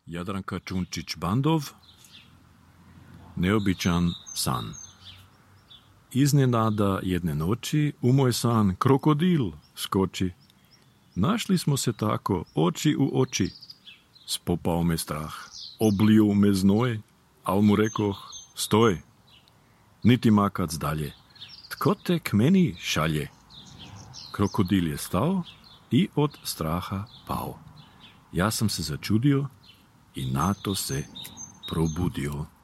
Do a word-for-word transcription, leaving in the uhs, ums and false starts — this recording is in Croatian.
Jadranka Čunčić-Bandov. Neobičan san. Iznenada jedne noći u moj san krokodil skoči. Našli smo se tako, oči u oči. Spopao me strah, oblio me znoj, al mu rekoh, stoj, niti makac dalje. Tko te k meni šalje? Krokodil je stao i od straha pao. Ja sam se začudio i na to se probudio.